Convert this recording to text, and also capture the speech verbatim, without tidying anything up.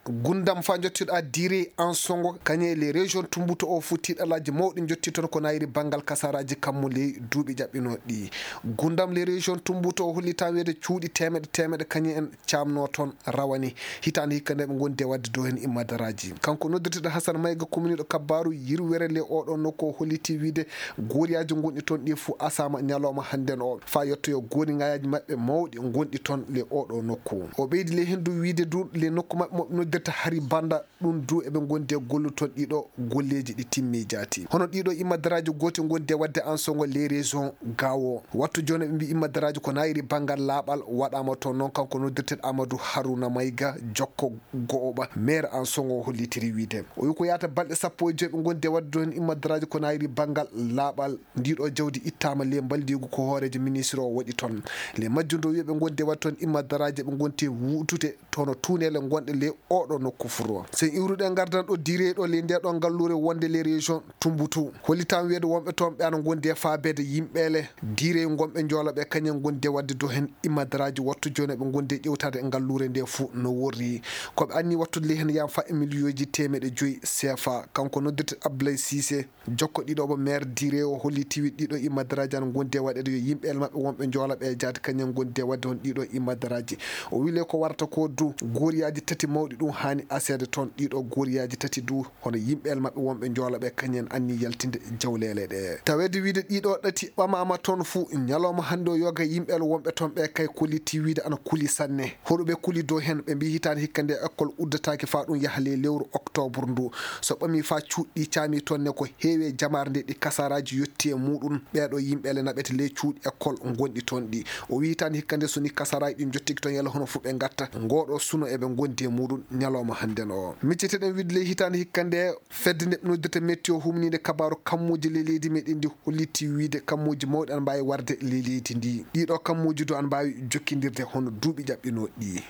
gundam fa jottiɗa dire en songo kañe les région tumbuto o fu tiɗalaji mawɗi jotti toon ko nayri banggal kasaraji kammuli duuɓi jaɓɓinoɗi gundam les région tumbuto o holli tan wiyede cuuɗi temeɗe temeɗe kañum en camno toon rawani hitande hikka nde ɓe gondi e wadde dow hen immadaraji kanko noddirteɗo Hassane Maïga commune ɗo Kabbaru yirwere le oɗo nokku o holliti wiide goriyaji gonɗi toon ɗi fo asama ñalawma hannden o fa yettoyo goriŋayaji mabɓe mawɗi gonɗi toon le oɗo nokku o ɓeydi le hen du wiide du le nokku mabɓe moɓe noddirta Hari Banda ɗum du eɓe gondi e gollu toon ɗiɗo golleji ɗi timmi jaati hono ɗiɗo immadaraji goti gondi e wadde en songo les raisons gawo wattu joni ɓe mbi immadaraji ko nayri banggal laaɓal waɗama toon noon kanko noddirteɗo Amadou Harouna Maïga jokko go'oɓa maire en songo o hollitiri wiide o wi ko yata balɗe sappo e joyi ɓe gondi e wadde do hen immadaraji ko nayri banggal laaɓal ndiɗo jawdi ittama le baldigu ko hoorejo ministre o waɗi toon le majjudo wi ɓe gondi e wadde toon immadaraji ɓe gonti wutude tono tunele gonɗe le oɗo nokku furo so iwruɗe gardan ɗo dire ɗo le nde ɗo ngallure wonde les régions Tumbutu holli tan wiyede wonɓe toon ɓe ana gondi e faabede yimɓele dire gonɓe joolaɓe kañum gondi e wadde do hen immadaraji wattu joni ɓe gondi e ƴewtade e ngallure nde fuu no worri koɓe anni wattude le hen yam fa e million ji temeɗe joyyi C F A kanko noddirte Abdoulaye Cissé jokko ɗiɗoɓo maire dire o holli tiwi ɗiɗo immadaraji ana gondi e waɗede yo yimɓele mabɓe wonɓe joolaɓe jaade kañum gondi e wadde on ɗiɗo immadaraji o wile ko warata ko du goriyaji tati mawɗi ɗum hani asede toon ɗiɗo goriyaji tati du hono yimɓele mabɓe wonɓe joolaɓe kañum anni yaltinde jawlele ɗe tawede wiide ɗiɗo ɗati ɓamama toon fuu ñalawma hande o yoga yimɓele wonɓe toon ɓe kay kolliti wiide ana kuuli sanne hoɗoɓe kuuli dow hen ɓe mbi hitande hikka nde école uddataki fa ɗum yaahale lewru octobre ndu so ɓami fa cuuɗɗi caami toon ne ko heewe jamare nde ɗi kasaraji yetti e muɗum ɓeɗo yimɓele naɓete le cuuɗi école gonɗi toon ɗi o wi hitande hikka nde soni kasaraji ɗin jottiki toon yalla hono fu ɓe gatta ngoɗo suno eɓe gondi e muɗum ñalawma hannden o micciteɗen widde le hitande hikka nde fedde nde noddirta météo humnide kabaru kammuji le leydi meɗen ndi hollitti wiide kammuji mawɗi ana mbawi warde le leydi ndi ɗiɗo kammuji do ana mbawi jokkidirde hono duuɓi jaɓɓinoɗi